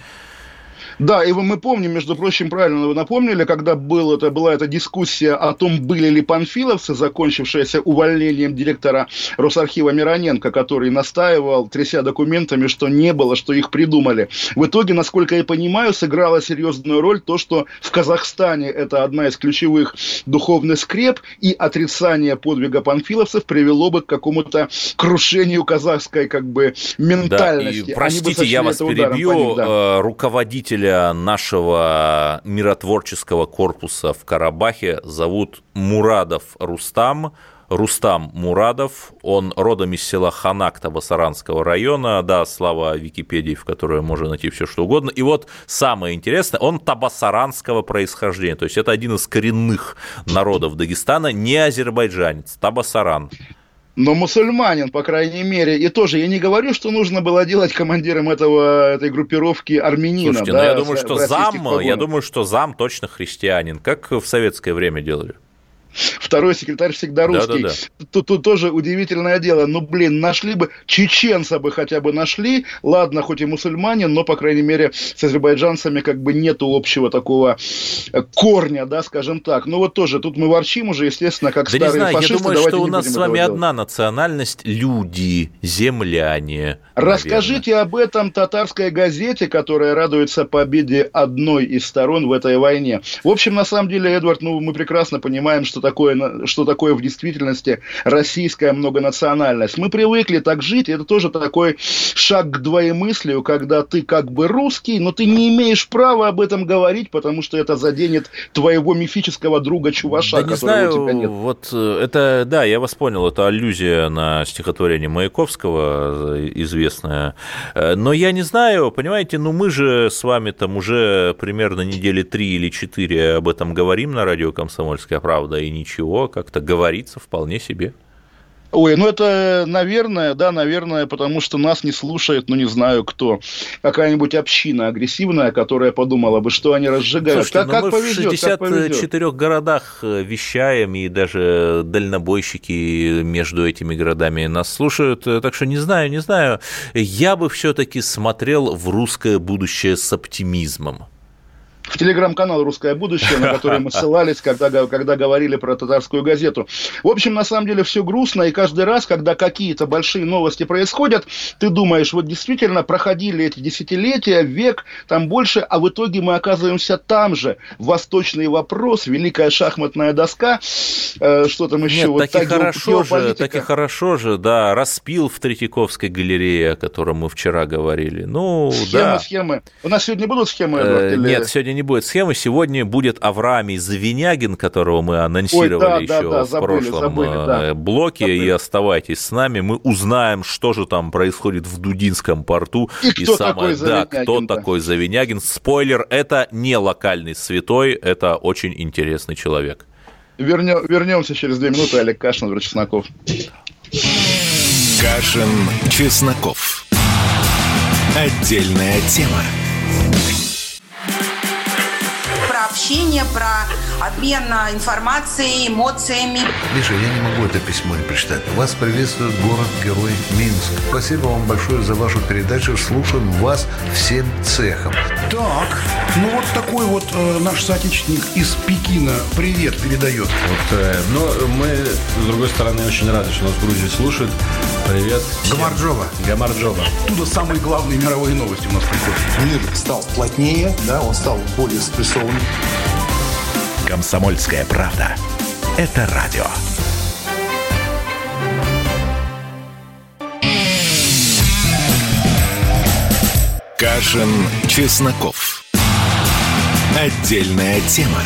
Speaker 2: Да, и мы помним, между прочим, правильно вы напомнили, когда был это, была эта дискуссия о том, были ли панфиловцы, закончившаяся увольнением директора Росархива Мироненко, который настаивал, тряся документами, что не было, что их придумали. В итоге, насколько я понимаю, сыграло серьезную роль то, что в Казахстане это одна из ключевых духовных скреп, и отрицание подвига панфиловцев привело бы к какому-то крушению казахской как бы ментальности.
Speaker 3: Да, и, простите, я вас перебью, них, да. Руководитель нашего миротворческого корпуса в Карабахе зовут Мурадов Рустам. Рустам Мурадов, он родом из села Ханак Табасаранского района, да, слава Википедии, в которой можно найти все что угодно. И вот самое интересное, он табасаранского происхождения, то есть это один из коренных народов Дагестана, не азербайджанец, табасаран.
Speaker 2: Но мусульманин, по крайней мере, и тоже я не говорю, что нужно было делать командиром этого, этой группировки армянина.
Speaker 3: Слушайте,
Speaker 2: да,
Speaker 3: но я думаю, что зам,
Speaker 2: погонах.
Speaker 3: я думаю, что зам точно христианин, как в советское время делали.
Speaker 2: Второй секретарь всегда русский.
Speaker 3: Да, да, да.
Speaker 2: Тут, тут тоже удивительное дело. Ну, блин, нашли бы, чеченца бы хотя бы нашли. Ладно, хоть и мусульманин, но, по крайней мере, с азербайджанцами как бы нету общего такого корня, да, скажем так. Ну, вот тоже, тут мы ворчим уже, естественно, как
Speaker 3: да
Speaker 2: старые
Speaker 3: не знаю,
Speaker 2: фашисты.
Speaker 3: Я думаю, что у нас с вами
Speaker 2: делать.
Speaker 3: одна национальность – люди, земляне.
Speaker 2: Расскажите наверное. об этом татарской газете, которая радуется победе одной из сторон в этой войне. В общем, на самом деле, Эдвард, ну, мы прекрасно понимаем, что такое, что такое в действительности российская многонациональность. Мы привыкли так жить, и это тоже такой шаг к двоемыслию, когда ты как бы русский, но ты не имеешь права об этом говорить, потому что это заденет твоего мифического друга Чуваша,
Speaker 3: да
Speaker 2: которого
Speaker 3: не знаю,
Speaker 2: у тебя нет.
Speaker 3: Вот это, да, я вас понял, это аллюзия на стихотворение Маяковского, известное, но я не знаю, понимаете, ну мы же с вами там уже примерно недели три или четыре об этом говорим на радио «Комсомольская правда», и ничего, как-то говорится вполне себе.
Speaker 2: Ой, ну это, наверное, да, наверное, потому что нас не слушает, ну не знаю кто, какая-нибудь община агрессивная, которая подумала бы, что они разжигают.
Speaker 3: Слушайте,
Speaker 2: как,
Speaker 3: ну
Speaker 2: как
Speaker 3: мы
Speaker 2: повезет,
Speaker 3: в шестидесяти
Speaker 2: повезет.
Speaker 3: четырёх городах вещаем, и даже дальнобойщики между этими городами нас слушают, так что не знаю, не знаю. Я бы все-таки смотрел в русское будущее с оптимизмом.
Speaker 2: В телеграм-канал «Русское будущее», на который мы ссылались, когда, когда говорили про татарскую газету. В общем, на самом деле все грустно, и каждый раз, когда какие-то большие новости происходят, ты думаешь, вот действительно проходили эти десятилетия, век, там больше, а в итоге мы оказываемся там же. Восточный вопрос, великая шахматная доска, э, что там еще?
Speaker 3: Нет,
Speaker 2: вот
Speaker 3: так и хорошо же, так и хорошо же, да, распил в Третьяковской галерее, о котором мы вчера говорили. Ну,
Speaker 2: схемы,
Speaker 3: да.
Speaker 2: схемы. У нас сегодня будут схемы, Эдвард?
Speaker 3: Э,
Speaker 2: или...
Speaker 3: Нет, сегодня не будет схемы, сегодня будет Авраамий Завинягин, которого мы анонсировали Ой, да, еще да, да, в забыли, прошлом забыли, да. блоке, забыли. И оставайтесь с нами, мы узнаем, что же там происходит в Дудинском порту.
Speaker 2: И, и кто самое, такой
Speaker 3: да, кто такой Завинягин. Спойлер, это не локальный святой, это очень интересный человек.
Speaker 2: Вернем, вернемся через две минуты. Олег Кашин, Эдвард Чесноков.
Speaker 1: Кашин, Чесноков. Отдельная тема.
Speaker 5: Общение, про обмен информацией, эмоциями.
Speaker 6: Миша, я не могу это письмо не прочитать. Вас приветствует город-герой Минск. Спасибо вам большое за вашу передачу. Слушаем вас всем цехом.
Speaker 7: Так, ну вот такой вот э, наш соотечественник из Пекина привет передает.
Speaker 8: Вот, э, но мы, с другой стороны, очень рады, что нас в Грузии слушают. Привет.
Speaker 6: Гамарджоба.
Speaker 8: Гамарджоба.
Speaker 7: Оттуда самые главные мировые новости у нас приходят.
Speaker 9: Мир стал плотнее, да, он стал более спрессованным.
Speaker 1: «Комсомольская правда». Это радио. Кашин, Чесноков. Отдельная тема.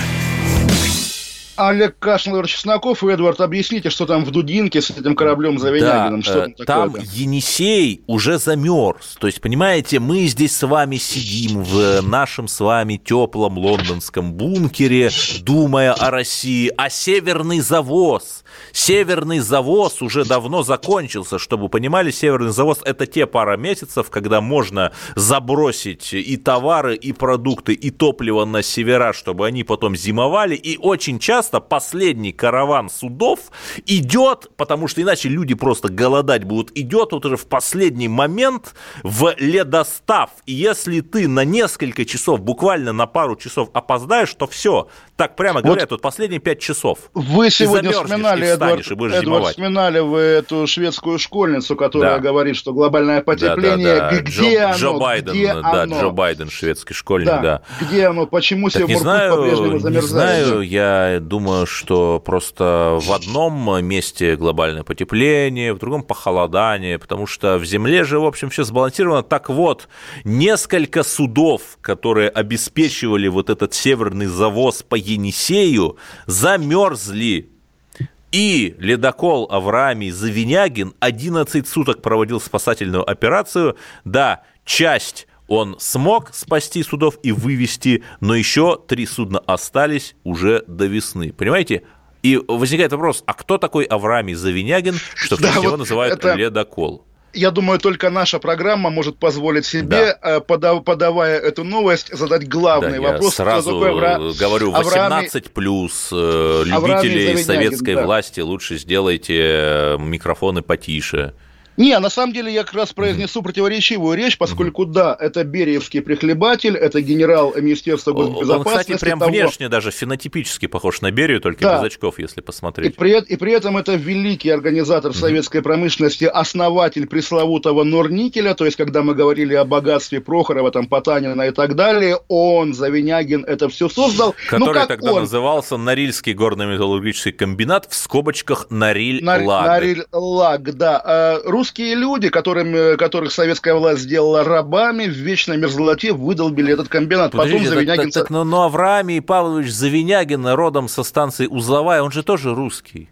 Speaker 2: Олег Кашин, Эдвард Чесноков. И, Эдвард, объясните, что там в Дудинке с этим кораблем Завинягиным?
Speaker 3: Да,
Speaker 2: что
Speaker 3: там, там Енисей уже замерз. То есть, понимаете, мы здесь с вами сидим в нашем с вами теплом лондонском бункере, думая о России, а северный завоз, северный завоз уже давно закончился. Чтобы вы понимали, северный завоз – это те пара месяцев, когда можно забросить и товары, и продукты, и топливо на севера, чтобы они потом зимовали, и очень часто последний караван судов идет, потому что иначе люди просто голодать будут, идет вот уже в последний момент в ледостав. И если ты на несколько часов, буквально на пару часов опоздаешь, то все. Так прямо говорят, вот, вот последние пять часов.
Speaker 2: Вы сегодня вспоминали, Эдвард, Эдвард, вспоминали вы эту шведскую школьницу, которая да. говорит, что глобальное потепление,
Speaker 3: да, да, да.
Speaker 2: где
Speaker 3: Джо,
Speaker 2: оно?
Speaker 3: Джо Байден,
Speaker 2: где
Speaker 3: да,
Speaker 2: оно?
Speaker 3: Джо Байден, шведский школьник, да. да.
Speaker 2: Где оно? Почему
Speaker 3: Севморкут
Speaker 2: по-прежнему замерзает?
Speaker 3: Не знаю, я думаю, что просто в одном месте глобальное потепление, в другом похолодание, потому что в Земле же, в общем, все сбалансировано. Так вот, несколько судов, которые обеспечивали вот этот северный завоз по Енисею, замерзли. И ледокол Авраамий Завинягин одиннадцать суток проводил спасательную операцию. Да, часть он смог спасти судов и вывести, но еще три судна остались уже до весны. Понимаете? И возникает вопрос, а кто такой Авраамий Завинягин, что в честь да, него вот называют это... ледокол?
Speaker 2: Я думаю, только наша программа может позволить себе, да. подав, подавая эту новость, задать главный
Speaker 3: да,
Speaker 2: вопрос.
Speaker 3: Я сразу Авра... говорю, восемнадцать плюс, любителей советской да. власти, лучше сделайте микрофоны потише.
Speaker 2: Не, на самом деле я как раз произнесу mm-hmm. противоречивую речь, поскольку, mm-hmm. да, это бериевский прихлебатель, это генерал Министерства госбезопасности.
Speaker 3: Он, кстати, прям того... внешне даже фенотипически похож на Берию, только да. без очков, если посмотреть.
Speaker 2: И при, и при этом это великий организатор mm-hmm. советской промышленности, основатель пресловутого Норникеля, то есть, когда мы говорили о богатстве Прохорова, там, Потанина и так далее, он, Завинягин, это все создал.
Speaker 3: Который
Speaker 2: ну,
Speaker 3: тогда
Speaker 2: он?
Speaker 3: назывался Норильский горно-металлургический комбинат, в скобочках Нориль-Лаг.
Speaker 2: Нориль-Лаг, да. Русские люди, которым, которых советская власть сделала рабами, в вечной мерзлоте выдолбили этот комбинат.
Speaker 3: Подождите,
Speaker 2: Потом Завинягин...
Speaker 3: Так, так, но, но Авраамий Павлович Завинягин родом со станции Узловая, он же тоже русский.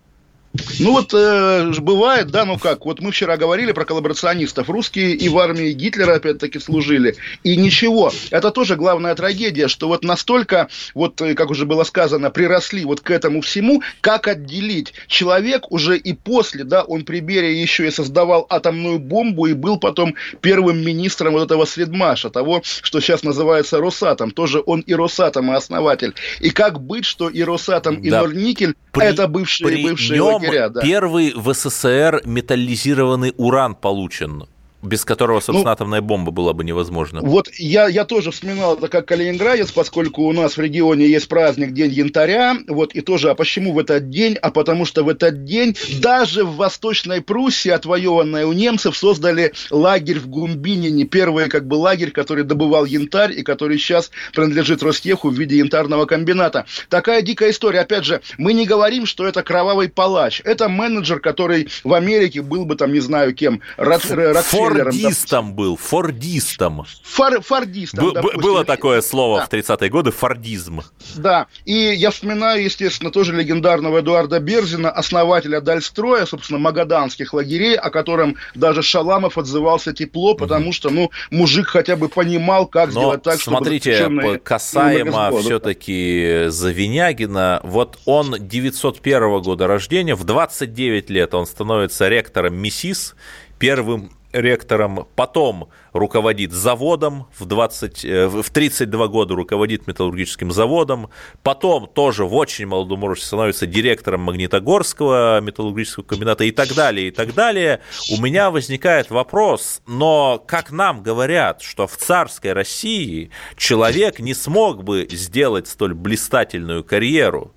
Speaker 2: Ну вот э, бывает, да, ну как, вот мы вчера говорили про коллаборационистов. Русские и в армии Гитлера опять-таки служили. И ничего, это тоже главная трагедия, что вот настолько, вот как уже было сказано, приросли вот к этому всему, как отделить. Человек уже и после, да, он при Берии еще и создавал атомную бомбу и был потом первым министром вот этого Сведмаша, того, что сейчас называется Росатом. Тоже он и Росатом, и основатель. И как быть, что и Росатом, и да. Норникель при, это бывшие,
Speaker 3: при
Speaker 2: бывшие лагеря. Да.
Speaker 3: Первый в СССР металлизированный уран получен, без которого, собственно, ну, атомная бомба была бы невозможна.
Speaker 2: Вот я, я тоже вспоминал это как калининградец, поскольку у нас в регионе есть праздник День янтаря, вот, и тоже, а почему в этот день? А потому что в этот день даже в Восточной Пруссии, отвоеванной у немцев, создали лагерь в Гумбинине, первый, как бы, лагерь, который добывал янтарь, и который сейчас принадлежит Ростеху в виде янтарного комбината. Такая дикая история. Опять же, мы не говорим, что это кровавый палач. Это менеджер, который в Америке был бы, там, не знаю кем, Рокфеллером.
Speaker 3: Фордистом был, фордистом.
Speaker 2: Фор, фордистом,
Speaker 3: Б- Было такое слово да. в тридцатые годы, фордизм.
Speaker 2: Да, и я вспоминаю, естественно, тоже легендарного Эдуарда Берзина, основателя Дальстроя, собственно, магаданских лагерей, о котором даже Шаламов отзывался тепло, потому угу. что, ну, мужик хотя бы понимал, как Но сделать так,
Speaker 3: смотрите, чтобы... Смотрите, касаемо все-таки Завинягина, вот он девятьсот первого года рождения, в двадцать девять лет он становится ректором МИСИС, первым ректором, потом руководит заводом, в, двадцать, в тридцать два года руководит металлургическим заводом, потом тоже в очень молодом возрасте становится директором Магнитогорского металлургического комбината и так далее, и так далее. У меня возникает вопрос, но как нам говорят, что в царской России человек не смог бы сделать столь блистательную карьеру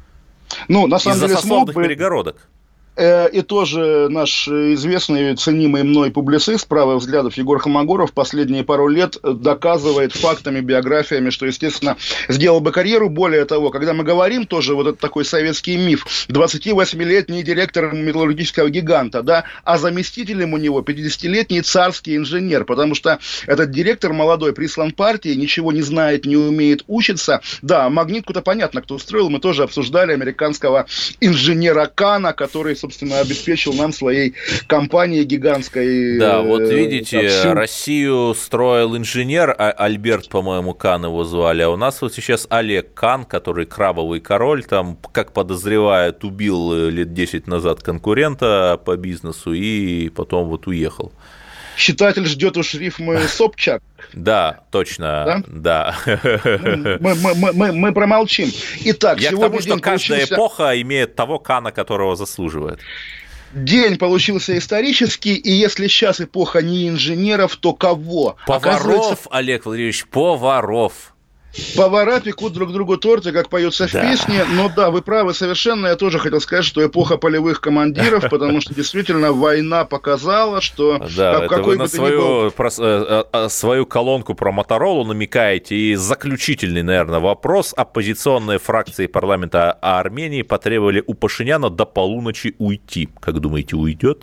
Speaker 2: ну, на самом
Speaker 3: из-за
Speaker 2: деле,
Speaker 3: сословных
Speaker 2: бы...
Speaker 3: перегородок?
Speaker 2: И тоже наш известный, ценимый мной публицист правых взглядов Егор Холмогоров последние пару лет доказывает фактами, биографиями, что, естественно, сделал бы карьеру. Более того, когда мы говорим, тоже вот этот такой советский миф, двадцативосьмилетний директор металлургического гиганта, да, а заместителем у него пятидесятилетний царский инженер, потому что этот директор молодой прислан партии, ничего не знает, не умеет учиться. Да, магнитку-то понятно, кто устроил, мы тоже обсуждали американского инженера Кана, который, собственно, обеспечил нам своей компанией гигантской.
Speaker 3: Да, вот видите,
Speaker 2: всю...
Speaker 3: Россию строил инженер, а Альберт, по-моему, Кан его звали, а у нас вот сейчас Олег Кан, который крабовый король, там, как подозревают, убил лет десять назад конкурента по бизнесу и потом вот уехал.
Speaker 2: Читатель ждет уж рифмы Собчак.
Speaker 3: Да, точно, да.
Speaker 2: да. Мы, мы, мы, мы промолчим. Итак,
Speaker 3: Я
Speaker 2: сегодня
Speaker 3: к тому, что
Speaker 2: день
Speaker 3: каждая
Speaker 2: получился...
Speaker 3: эпоха имеет того Кана, которого заслуживает.
Speaker 2: День получился исторический, и если сейчас эпоха не инженеров, то кого?
Speaker 3: Поваров, Оказывается... Олег Владимирович, поваров.
Speaker 2: Повара пекут друг другу торты, как поется в да. песне, но да, вы правы совершенно, я тоже хотел сказать, что эпоха полевых командиров, потому что действительно война показала, что...
Speaker 3: Да, это вы на свою, про, свою колонку про Моторолу намекаете, и заключительный, наверное, вопрос. Оппозиционные фракции парламента Армении потребовали у Пашиняна до полуночи уйти. Как думаете, уйдет?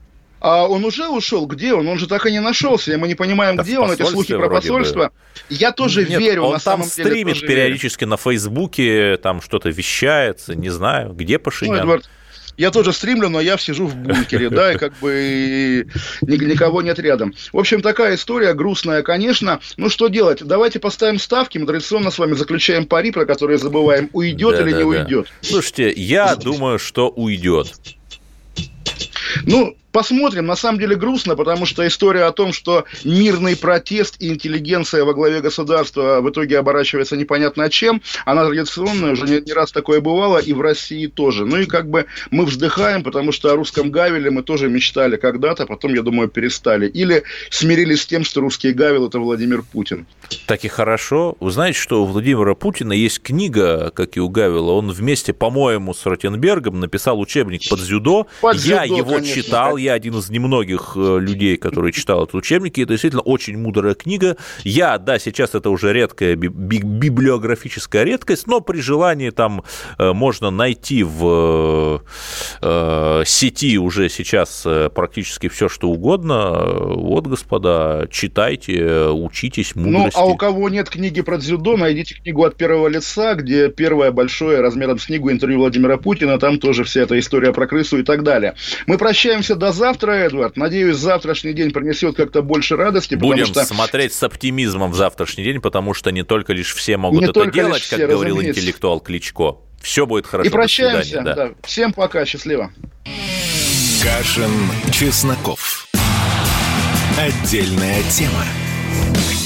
Speaker 2: А он уже ушел? Где он? Он же так и не нашелся. И мы не понимаем, да где он. Эти слухи про посольство. Бы. Я тоже
Speaker 3: Нет,
Speaker 2: верю.
Speaker 3: Он
Speaker 2: на
Speaker 3: там
Speaker 2: самом
Speaker 3: стримит
Speaker 2: деле,
Speaker 3: периодически верю. На Фейсбуке, там что-то вещается, не знаю, где Пашинян. Ну, Эдвард,
Speaker 2: я тоже стримлю, но я сижу в бункере, да, и как бы никого нет рядом. В общем, такая история грустная, конечно. Ну, что делать? Давайте поставим ставки. Мы традиционно с вами заключаем пари, про которые забываем, уйдет или не уйдет.
Speaker 3: Слушайте, я думаю, что уйдет.
Speaker 2: Ну, посмотрим. На самом деле грустно, потому что история о том, что мирный протест и интеллигенция во главе государства в итоге оборачивается непонятно чем, она традиционная, уже не, не раз такое бывало, и в России тоже. Ну и как бы мы вздыхаем, потому что о русском Гавеле мы тоже мечтали когда-то, потом, я думаю, перестали. Или смирились с тем, что русский Гавел – это Владимир Путин.
Speaker 3: Так и хорошо. Вы знаете, что у Владимира Путина есть книга, как и у Гавела, он вместе, по-моему, с Ротенбергом написал учебник под дзюдо.
Speaker 2: Под
Speaker 3: я
Speaker 2: дзюдо,
Speaker 3: его
Speaker 2: конечно,
Speaker 3: читал,
Speaker 2: конечно.
Speaker 3: я один из немногих людей, которые читал этот учебник, и это действительно очень мудрая книга. Я, да, сейчас это уже редкая библиографическая редкость, но при желании там можно найти в сети уже сейчас практически все, что угодно. Вот, господа, читайте, учитесь мудрости.
Speaker 2: Ну, а у кого нет книги про дзюдо, найдите книгу «От первого лица», где первое большое размером с книгу интервью Владимира Путина, там тоже вся эта история про крысу и так далее. Мы прощаемся до завтра, Эдвард. Надеюсь, завтрашний день принесет как-то больше радости.
Speaker 3: Будем
Speaker 2: что...
Speaker 3: смотреть с оптимизмом в завтрашний день, потому что не только лишь все могут не это делать, все, как говорил разумеется. Интеллектуал Кличко. Все будет хорошо.
Speaker 2: И прощаемся.
Speaker 3: Да.
Speaker 2: Да. Всем пока, счастливо.
Speaker 1: Кашин, Чесноков. Отдельная тема.